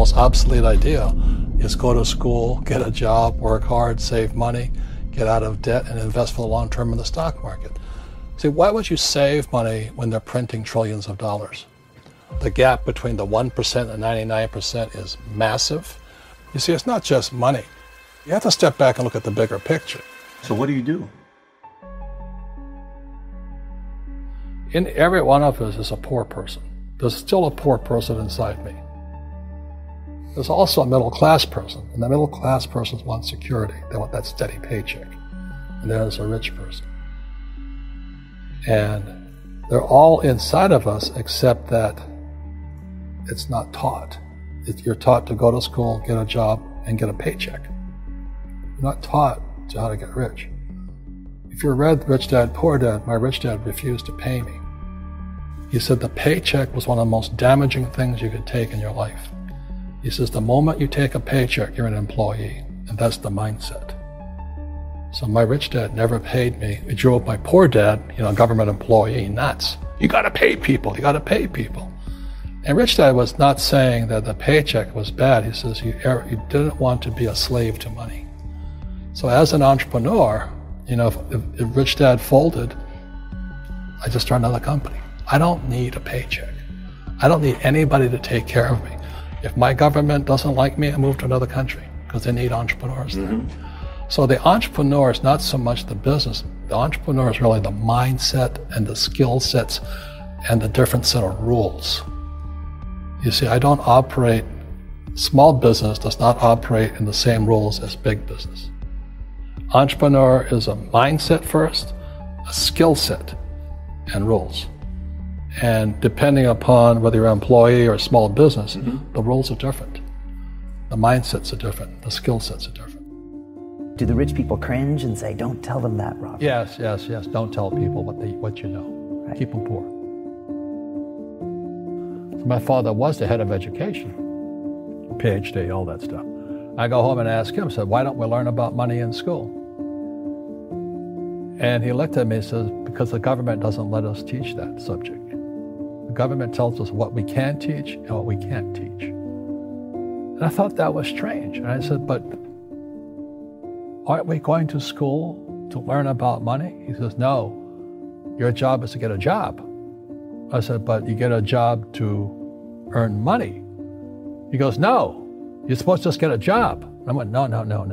most obsolete idea is go to school, get a job, work hard, save money, get out of debt, and invest for the long term in the stock market. See, why would you save money when they're printing trillions of dollars? The gap between the 1% and 99% is massive. You see, it's not just money. You have to step back and look at the bigger picture. So what do you do? In every one of us is a poor person. There's still a poor person inside me. There's also a middle class person, and the middle class persons want security. They want that steady paycheck. And there's a rich person. And they're all inside of us, except that it's not taught. You're taught to go to school, get a job, and get a paycheck. You're not taught to how to get rich. If you read Rich Dad, Poor Dad, my rich dad refused to pay me. He said the paycheck was one of the most damaging things you could take in your life. He says the moment you take a paycheck, you're an employee, and that's the mindset. So my rich dad never paid me. He drove my poor dad, government employee, nuts. You gotta pay people, you gotta pay people. And Rich Dad was not saying that the paycheck was bad. He says you didn't want to be a slave to money. So as an entrepreneur, if Rich Dad folded, I just started another company. I don't need a paycheck. I don't need anybody to take care of me. If my government doesn't like me, I move to another country because they need entrepreneurs there. So the entrepreneur is not so much the business. The entrepreneur is really the mindset and the skill sets and the different set of rules. You see, small business does not operate in the same rules as big business. Entrepreneur is a mindset first, a skill set, and rules. And depending upon whether you're an employee or a small business, the rules are different. The mindsets are different. The skill sets are different. Do the rich people cringe and say, don't tell them that, Rob? Yes. Don't tell people what you know. Right. Keep them poor. My father was the head of education, PhD, all that stuff. I go home and ask him, said, why don't we learn about money in school? And he looked at me and says, because the government doesn't let us teach that subject. The government tells us what we can teach and what we can't teach. And I thought that was strange. And I said, but aren't we going to school to learn about money? He says, no, your job is to get a job. I said, but you get a job to earn money. He goes, no, you're supposed to just get a job. And I went, no.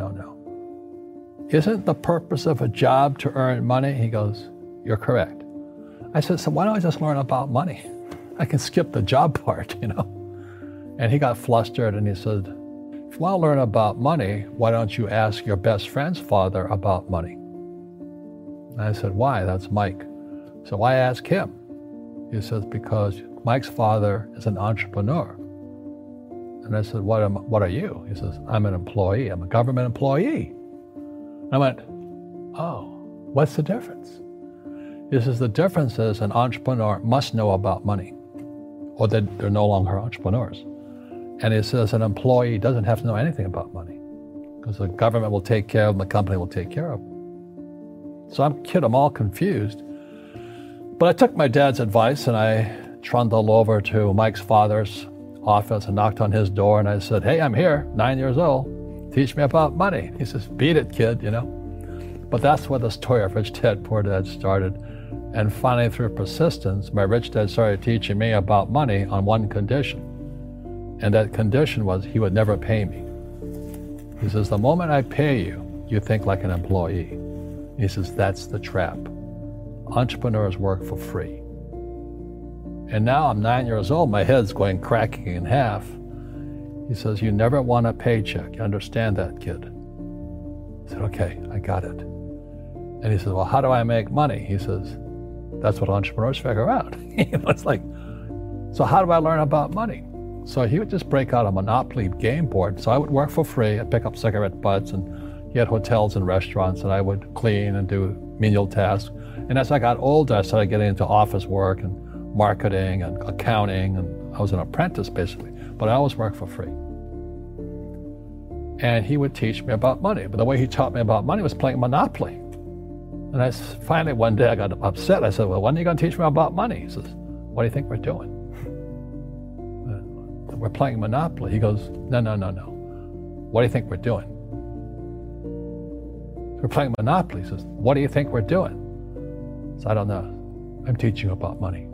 Isn't the purpose of a job to earn money? He goes, you're correct. I said, so why don't I just learn about money? I can skip the job part, And he got flustered and he said, if you want to learn about money, why don't you ask your best friend's father about money? And I said, why? That's Mike. So why ask him? He says, because Mike's father is an entrepreneur. And I said, what are you? He says, I'm an employee. I'm a government employee. And I went, oh, what's the difference? He says, the difference is an entrepreneur must know about money, or they're no longer entrepreneurs. And he says an employee doesn't have to know anything about money because the government will take care of them, the company will take care of them. So I'm all confused. But I took my dad's advice and I trundled over to Mike's father's office and knocked on his door and I said, hey, I'm here, 9 years old. Teach me about money. He says, beat it, kid, But that's where the story of Rich Dad, Poor Dad started. And finally, through persistence, my rich dad started teaching me about money on one condition. And that condition was he would never pay me. He says, the moment I pay you, you think like an employee. He says, that's the trap. Entrepreneurs work for free. And now I'm 9 years old, my head's going cracking in half. He says, you never want a paycheck. You understand that, kid? I said, okay, I got it. And he says, well, how do I make money? He says, that's what entrepreneurs figure out. It's like, so how do I learn about money? So he would just break out a Monopoly game board. So I would work for free. I'd pick up cigarette butts, and he had hotels and restaurants, and I would clean and do menial tasks. And as I got older, I started getting into office work and marketing and accounting, and I was an apprentice basically, but I always worked for free. And he would teach me about money, but the way he taught me about money was playing Monopoly. And finally one day I got upset. I said, well, when are you going to teach me about money? He says, what do you think we're doing? we're playing Monopoly. He goes, no. What do you think we're doing? We're playing Monopoly. He says, what do you think we're doing? So I don't know. I'm teaching you about money.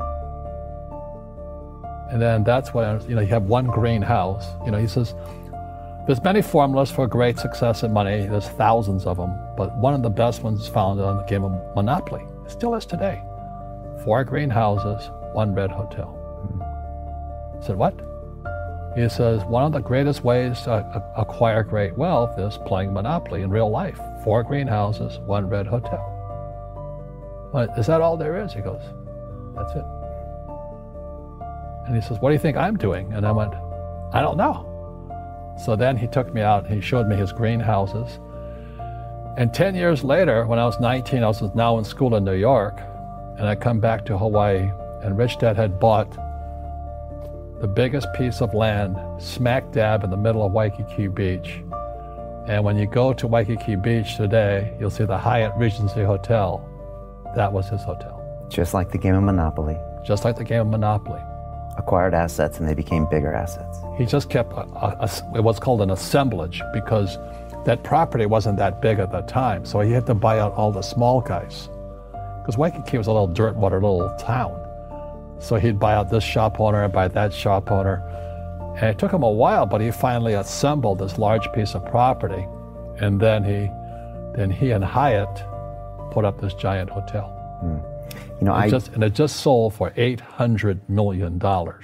And then that's when, you have one greenhouse. He says, there's many formulas for great success in money. There's thousands of them, but one of the best ones is found on the game of Monopoly. It still is today. 4 greenhouses, 1 red hotel. I said, what? He says, one of the greatest ways to acquire great wealth is playing Monopoly in real life. 4 greenhouses, 1 red hotel. But is that all there is? He goes, that's it. And he says, what do you think I'm doing? And I went, I don't know. So then he took me out and he showed me his greenhouses. And 10 years later, when I was 19, I was now in school in New York, and I come back to Hawaii, and Rich Dad had bought the biggest piece of land smack dab in the middle of Waikiki Beach. And when you go to Waikiki Beach today, you'll see the Hyatt Regency Hotel. That was his hotel. Just like the game of Monopoly. Just like the game of Monopoly. Acquired assets, and they became bigger assets. He just kept what's called an assemblage, because that property wasn't that big at the time, so he had to buy out all the small guys. Because Waikiki was a little dirt water little town. So he'd buy out this shop owner and buy that shop owner. And it took him a while, but he finally assembled this large piece of property. And then he and Hyatt put up this giant hotel. And it just sold for $800 million.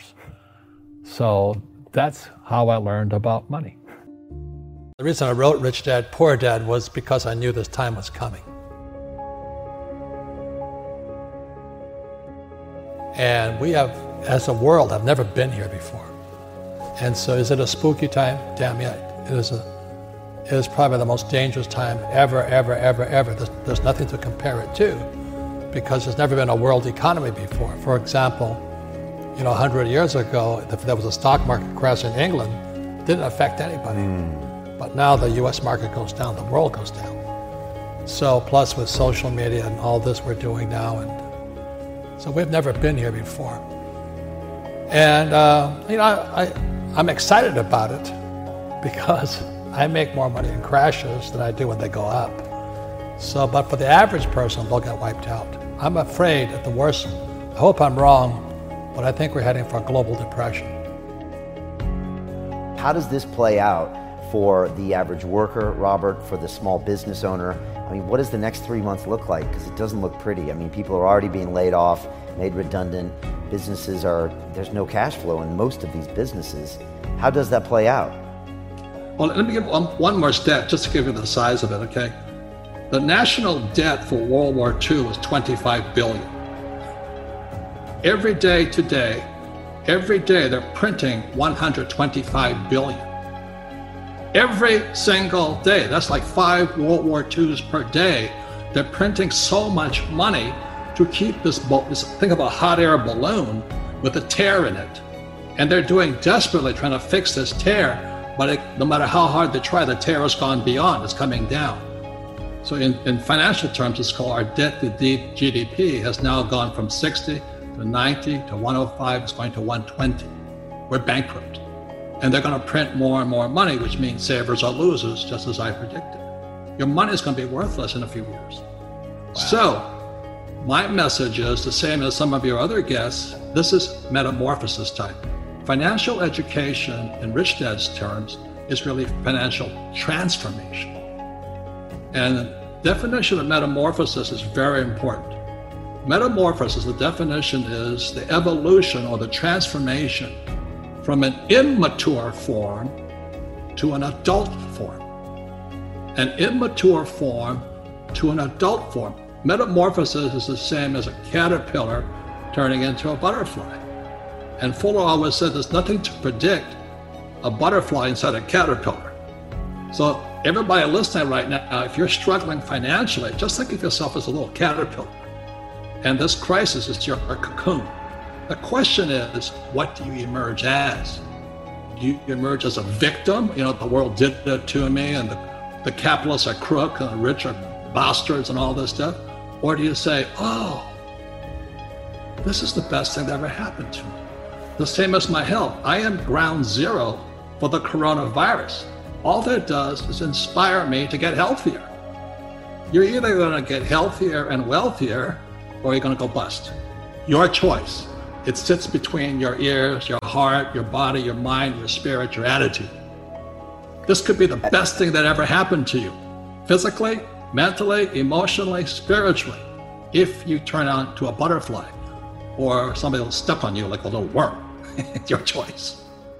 So that's how I learned about money. The reason I wrote Rich Dad, Poor Dad was because I knew this time was coming. And we have, as a world, have never been here before. And so is it a spooky time? Damn yeah, it is probably the most dangerous time ever. There's nothing to compare it to, because there's never been a world economy before. For example, 100 years ago, if there was a stock market crash in England, it didn't affect anybody. But now the US market goes down, the world goes down. So plus with social media and all this we're doing now, and so we've never been here before. And I'm excited about it because I make more money in crashes than I do when they go up. So, but for the average person, they'll get wiped out. I'm afraid at the worst, I hope I'm wrong, but I think we're heading for a global depression. How does this play out for the average worker, Robert, for the small business owner? I mean, what does the next 3 months look like? Because it doesn't look pretty. I mean, people are already being laid off, made redundant. There's no cash flow in most of these businesses. How does that play out? Well, let me give one more stat just to give you the size of it, okay? The national debt for World War II was $25 billion. Every day today, they're printing $125 billion. Every single day, that's like 5 World War IIs per day. They're printing so much money to keep this think of a hot air balloon with a tear in it. And they're doing desperately trying to fix this tear, but no matter how hard they try, the tear has gone beyond, it's coming down. So in financial terms, it's called our debt to GDP has now gone from 60 to 90 to 105, it's going to 120. We're bankrupt. And they're going to print more and more money, which means savers are losers, just as I predicted. Your money is going to be worthless in a few years. Wow. So my message is the same as some of your other guests. This is metamorphosis time. Financial education, in Rich Dad's terms, is really financial transformation. And the definition of metamorphosis is very important. Metamorphosis, the definition is the evolution or the transformation from an immature form to an adult form. An immature form to an adult form. Metamorphosis is the same as a caterpillar turning into a butterfly. And Fuller always said there's nothing to predict a butterfly inside a caterpillar. So everybody listening right now, if you're struggling financially, just think of yourself as a little caterpillar. And this crisis is your cocoon. The question is, what do you emerge as? Do you emerge as a victim? The world did it to me, and the capitalists are crook, and the rich are bastards, and all this stuff? Or do you say, oh, this is the best thing that ever happened to me? The same as my health. I am ground zero for the coronavirus. All that does is inspire me to get healthier. You're either going to get healthier and wealthier, or you're going to go bust. Your choice. It sits between your ears, your heart, your body, your mind, your spirit, your attitude. This could be the best thing that ever happened to you, physically, mentally, emotionally, spiritually, if you turn on to a butterfly or somebody will step on you like a little worm. It's your choice.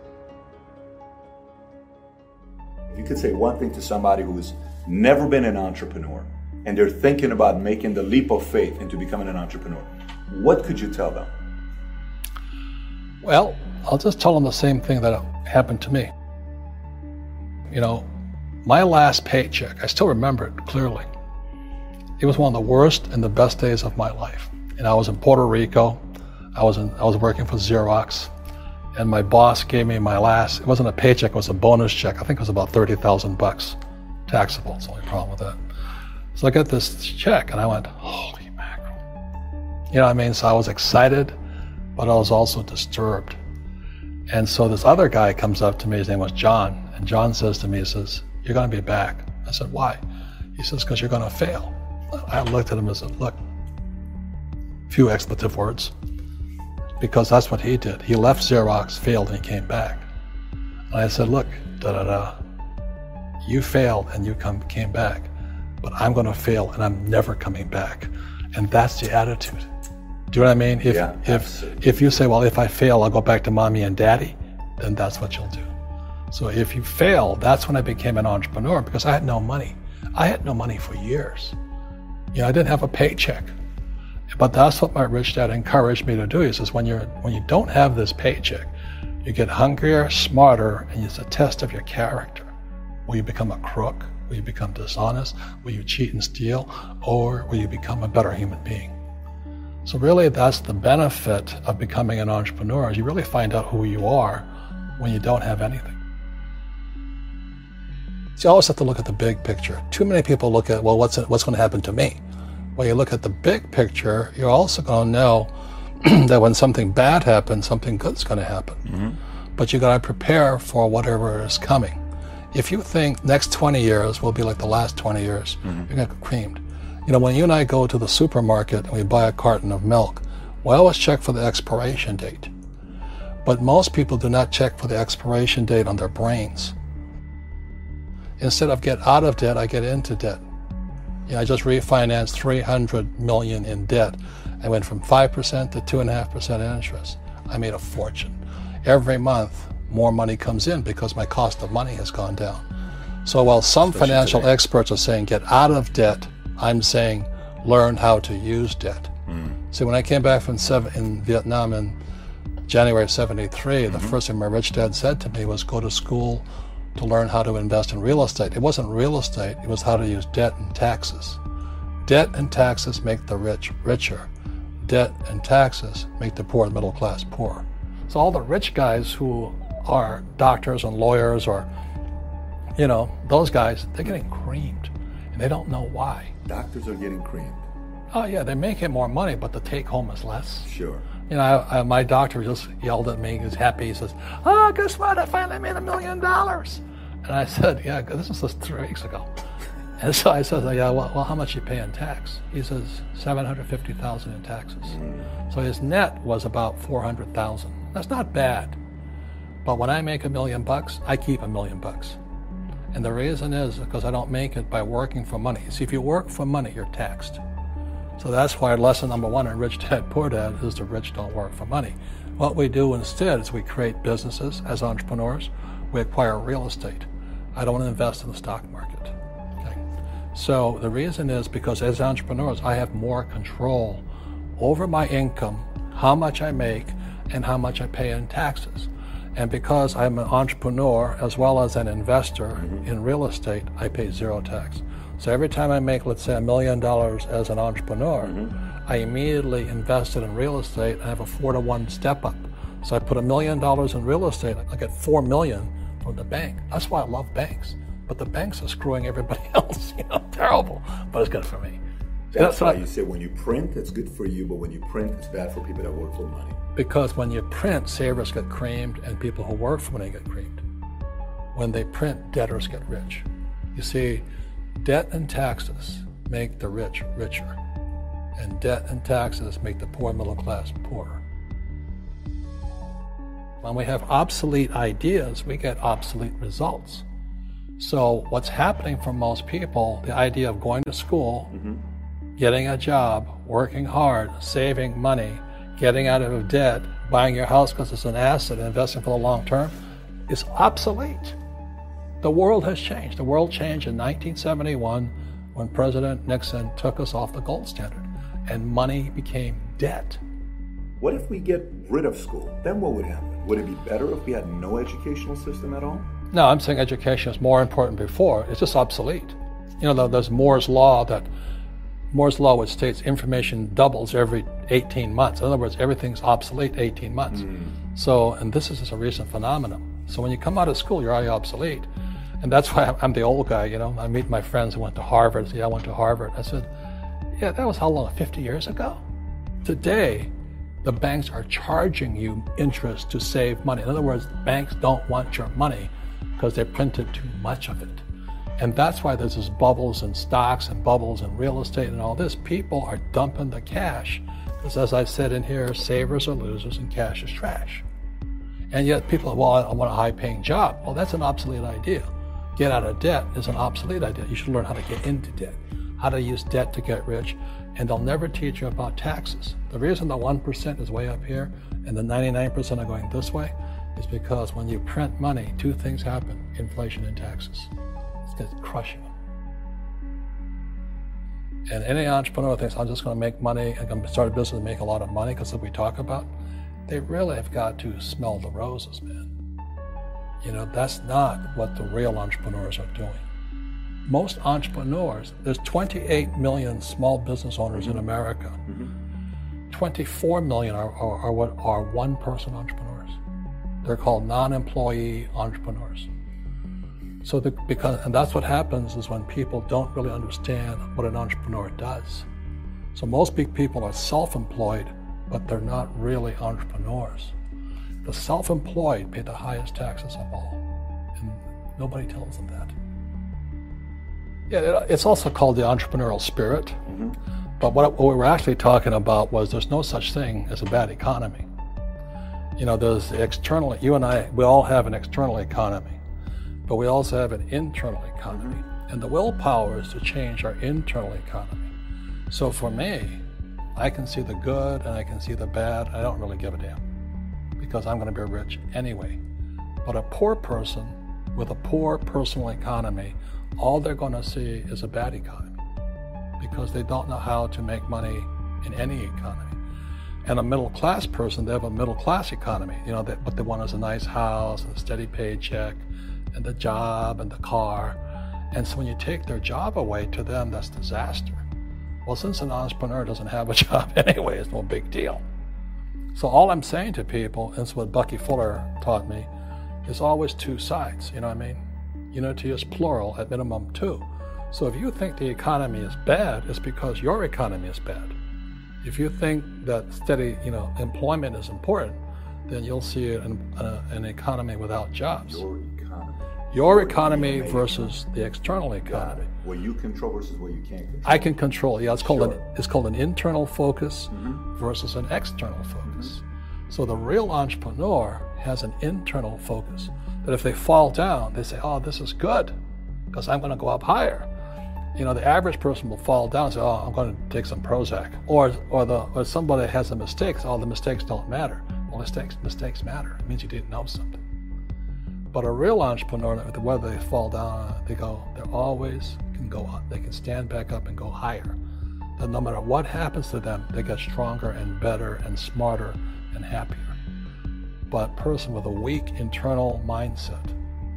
If you could say one thing to somebody who's never been an entrepreneur and they're thinking about making the leap of faith into becoming an entrepreneur, what could you tell them? Well, I'll just tell them the same thing that happened to me. You know, my last paycheck, I still remember it clearly. It was one of the worst and the best days of my life. And I was in Puerto Rico. I was working for Xerox, and my boss gave me my last, it wasn't a paycheck, it was a bonus check. I think it was about $30,000 taxable. It's the only problem with that. So I got this check and I went, holy mackerel. You know what I mean? So I was excited, but I was also disturbed. And so this other guy comes up to me, his name was John, and John says to me, he says, you're going to be back. I said, why? He says, because you're going to fail. I looked at him and said, look, few expletive words, because that's what he did. He left Xerox, failed, and he came back. And I said, look, you failed and you came back, but I'm going to fail and I'm never coming back. And that's the attitude. Do you know what I mean? If you say, well, if I fail, I'll go back to mommy and daddy, then that's what you'll do. So if you fail, that's when I became an entrepreneur, because I had no money. I had no money for years. You know, I didn't have a paycheck. But that's what my rich dad encouraged me to do. He says, when you don't have this paycheck, you get hungrier, smarter, and it's a test of your character. Will you become a crook? Will you become dishonest? Will you cheat and steal? Or will you become a better human being? So really, that's the benefit of becoming an entrepreneur, is you really find out who you are when you don't have anything. So you always have to look at the big picture. Too many people look at, well, what's going to happen to me? When you look at the big picture, you're also going to know that when something bad happens, something good's going to happen. Mm-hmm. But you got to prepare for whatever is coming. If you think next 20 years will be like the last 20 years, mm-hmm. you're going to get creamed. You know, when you and I go to the supermarket and we buy a carton of milk, we always check for the expiration date. But most people do not check for the expiration date on their brains. Instead of get out of debt, I get into debt. You know, I just refinanced $300 million in debt. I went from 5% to 2.5% interest. I made a fortune. Every month, more money comes in because my cost of money has gone down. So while some financial experts are saying get out of debt, I'm saying learn how to use debt. See, when I came back from in Vietnam in January of '73, the first thing my rich dad said to me was go to school to learn how to invest in real estate. It wasn't real estate, it was how to use debt and taxes. Debt and taxes make the rich richer. Debt and taxes make the poor, the middle class, poor. So all the rich guys who are doctors and lawyers, or, you know, those guys, they're getting creamed and they don't know why. Doctors are getting creamed. Oh yeah, they're making more money, but the take home is less. Sure. You know, my doctor just yelled at me. He was happy. He says, "Oh, guess what? I finally made $1 million." And I said, "Yeah, this was just 3 weeks ago." And so I said, "Yeah, well, how much you pay in tax?" He says, $750,000 in taxes. So his net was about $400,000. That's not bad. But when I make $1 million, I keep $1 million. And the reason is because I don't make it by working for money. See, if you work for money, you're taxed. So that's why lesson number 1 in Rich Dad, Poor Dad is the rich don't work for money. What we do instead is we create businesses as entrepreneurs. We acquire real estate. I don't invest in the stock market. Okay? So the reason is because as entrepreneurs, I have more control over my income, how much I make, and how much I pay in taxes. And because I'm an entrepreneur as well as an investor in real estate, I pay 0 tax. So every time I make, let's say, $1 million as an entrepreneur, I immediately invested in real estate. I have a 4-to-1 step up. So I put $1 million in real estate, I get $4 million from the bank. That's why I love banks. But the banks are screwing everybody else, you know, terrible. But it's good for me. That's why you say when you print, it's good for you, but when you print, it's bad for people that work for money. Because when you print, savers get creamed and people who work for money get creamed. When they print, debtors get rich. You see, debt and taxes make the rich richer, and debt and taxes make the poor middle class poorer. When we have obsolete ideas, we get obsolete results. So what's happening for most people, the idea of going to school, getting a job, working hard, saving money, getting out of debt, buying your house because it's an asset, and investing for the long term, is obsolete. The world has changed. The world changed in 1971 when President Nixon took us off the gold standard and money became debt. What if we get rid of school? Then what would happen? Would it be better if we had no educational system at all? No, I'm saying education is more important before. It's just obsolete. You know, there's Moore's Law, which states information doubles every 18 months. In other words, everything's obsolete 18 months. So, and this is just a recent phenomenon. So when you come out of school, you're already obsolete. And that's why I'm the old guy, you know. I meet my friends who went to Harvard. Yeah, I went to Harvard. I said, yeah, that was how long, 50 years ago? Today, the banks are charging you interest to save money. In other words, banks don't want your money because they printed too much of it. And that's why there's this bubbles in stocks and bubbles in real estate and all this. People are dumping the cash because, as I said in here, savers are losers and cash is trash. And yet people are, well, I want a high-paying job. Well, that's an obsolete idea. Get out of debt is an obsolete idea. You should learn how to get into debt, how to use debt to get rich, and they'll never teach you about taxes. The reason the 1% is way up here and the 99% are going this way is because when you print money, two things happen: inflation and taxes. It's going to crush you. And any entrepreneur thinks, I'm just going to make money, I'm going to start a business and make a lot of money because of what we talk about. They really have got to smell the roses, man. You know, that's not what the real entrepreneurs are doing. Most entrepreneurs, there's 28 million small business owners in America. 24 million are what are one-person entrepreneurs. They're called non-employee entrepreneurs. So and that's what happens is when people don't really understand what an entrepreneur does. So most big people are self-employed, but they're not really entrepreneurs. The self-employed pay the highest taxes of all, and nobody tells them that. Yeah, it's also called the entrepreneurial spirit, but what we were actually talking about was there's no such thing as a bad economy. You know, there's the external, you and I, we all have an external economy, but we also have an internal economy, and the willpower is to change our internal economy. So for me, I can see the good and I can see the bad. I don't really give a damn because I'm going to be rich anyway. But a poor person with a poor personal economy, all they're going to see is a bad economy because they don't know how to make money in any economy. And a middle class person, they have a middle class economy. You know, what they want is a nice house and a steady paycheck and the job and the car. And so when you take their job away, to them, that's disaster. Well, since an entrepreneur doesn't have a job anyway, it's no big deal. So all I'm saying to people, and it's what Bucky Fuller taught me, is always two sides, you know what I mean? Unity is plural, at minimum two. So if you think the economy is bad, it's because your economy is bad. If you think that steady, employment is important, then you'll see an economy without jobs. Your economy versus the external economy. What you control versus what you can't control. I can control. Yeah, it's called an internal focus versus an external focus. So the real entrepreneur has an internal focus. That if they fall down, they say, "Oh, this is good, because I'm going to go up higher." You know, the average person will fall down and say, "Oh, I'm going to take some Prozac," or somebody has a mistake. Oh, the mistakes don't matter. Well, mistakes matter. It means you didn't know something. But a real entrepreneur, whether they fall down, they always can go up. They can stand back up and go higher. That no matter what happens to them, they get stronger and better and smarter and happier. But a person with a weak internal mindset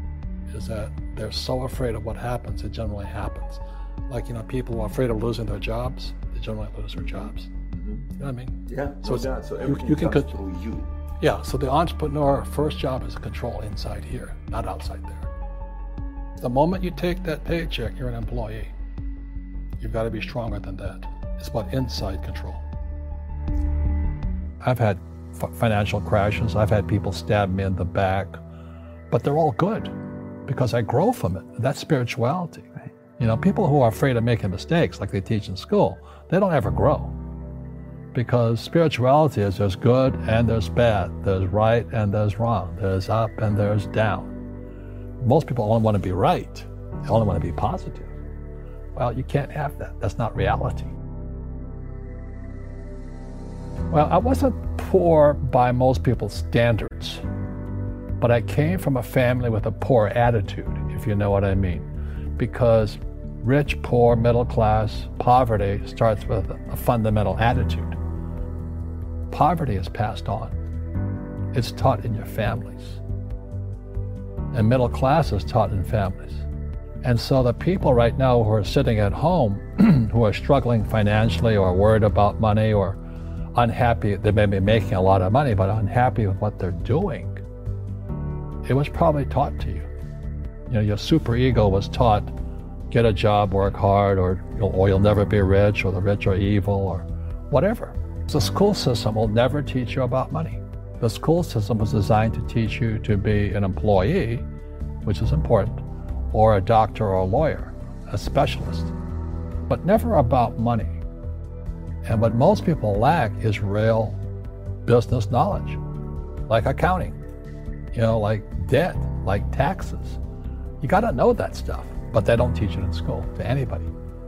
is that they're so afraid of what happens, it generally happens. Like, people who are afraid of losing their jobs, they generally lose their jobs. You know what I mean? Yeah, so everything comes through you. Yeah, so the entrepreneur first job is to control inside here, not outside there. The moment you take that paycheck, you're an employee. You've got to be stronger than that. It's about inside control. I've had financial crashes. I've had people stab me in the back, but they're all good because I grow from it. That's spirituality. Right. You know, people who are afraid of making mistakes, like they teach in school, they don't ever grow. Because spirituality is there's good and there's bad, there's right and there's wrong, there's up and there's down. Most people only want to be right, they only want to be positive. Well, you can't have that. That's not reality. Well, I wasn't poor by most people's standards, but I came from a family with a poor attitude, if you know what I mean. Because rich, poor, middle class, poverty starts with a fundamental attitude. Poverty is passed on. It's taught in your families. And middle class is taught in families. And so the people right now who are sitting at home, who are struggling financially or worried about money or unhappy, they may be making a lot of money, but unhappy with what they're doing, it was probably taught to you. You know, your superego was taught, get a job, work hard, or you'll never be rich, or the rich are evil, or whatever. The school system will never teach you about money. The school system was designed to teach you to be an employee, which is important, or a doctor or a lawyer, a specialist, but never about money. And what most people lack is real business knowledge, like accounting, you know, like debt, like taxes. You got to know that stuff, but they don't teach it in school to anybody.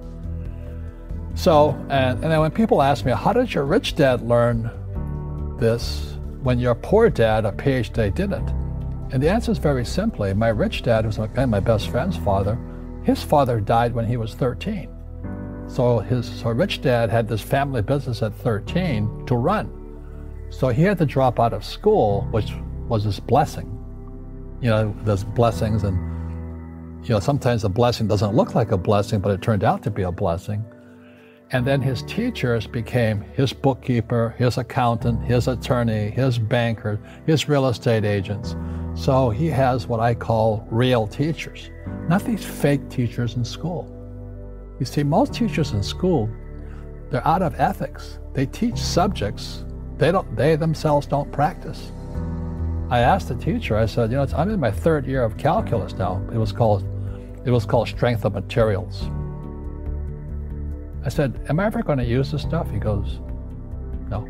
So, and then when people ask me, how did your rich dad learn this when your poor dad, a PhD, didn't? And the answer is very simply, my rich dad, who's my best friend's father, his father died when he was 13. So his rich dad had this family business at 13 to run. So he had to drop out of school, which was his blessing. You know, there's blessings, and you know, sometimes the blessing doesn't look like a blessing, but it turned out to be a blessing. And then his teachers became his bookkeeper, his accountant, his attorney, his banker, his real estate agents. So he has what I call real teachers, not these fake teachers in school. You see, most teachers in school, they're out of ethics. They teach subjects they themselves don't practice. I asked the teacher, I said, you know, I'm in my third year of calculus now. It was called strength of materials. I said, am I ever going to use this stuff? He goes, no.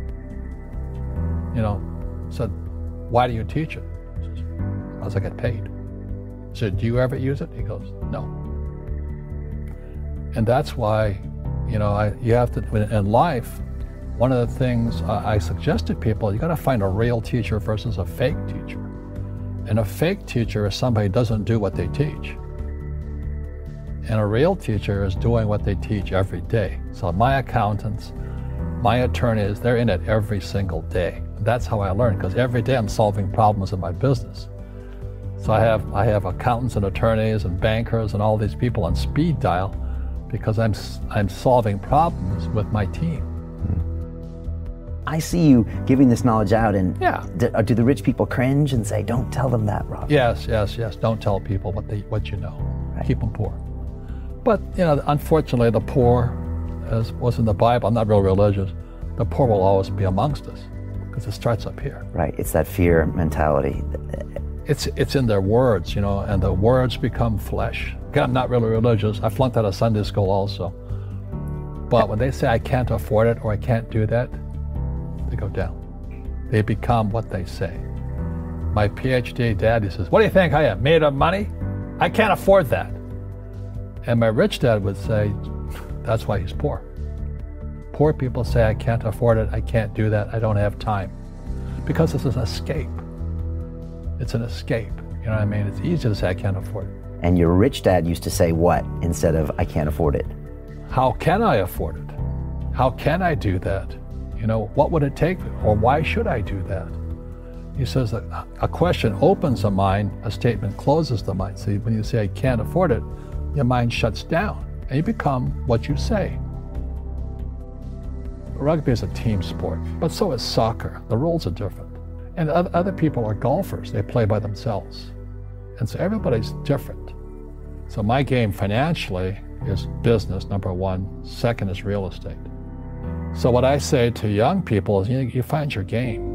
You know, I said, why do you teach it? He says, because I get paid. I said, do you ever use it? He goes, no. And that's why, you know, you have to, in life, one of the things I suggest to people, you got to find a real teacher versus a fake teacher. And a fake teacher is somebody who doesn't do what they teach. And a real teacher is doing what they teach every day. So my accountants, my attorneys, they're in it every single day. That's how I learn, because every day I'm solving problems in my business. So I have accountants and attorneys and bankers and all these people on speed dial because I'm solving problems with my team. I see you giving this knowledge out, and yeah. Do the rich people cringe and say, don't tell them that, Rob? Yes. Don't tell people what you know. Right. Keep them poor. But, you know, unfortunately, the poor, as was in the Bible, I'm not real religious, the poor will always be amongst us because it starts up here. Right, it's that fear mentality. It's in their words, you know, and the words become flesh. Again, I'm not really religious. I flunked out of Sunday school also. But when they say I can't afford it or I can't do that, they go down. They become what they say. My PhD daddy says, what do you think I am, made of money? I can't afford that. And my rich dad would say, that's why he's poor. Poor people say, I can't afford it, I can't do that, I don't have time. Because it's an escape. It's an escape. You know what I mean? It's easy to say, I can't afford it. And your rich dad used to say what instead of, I can't afford it? How can I afford it? How can I do that? You know, what would it take? Or why should I do that? He says that a question opens the mind, a statement closes the mind. See, when you say, I can't afford it, your mind shuts down and you become what you say. Rugby is a team sport, but so is soccer. The rules are different. And other people are golfers. They play by themselves. And so everybody's different. So my game financially is business, number one. Second is real estate. So what I say to young people is, you find your game.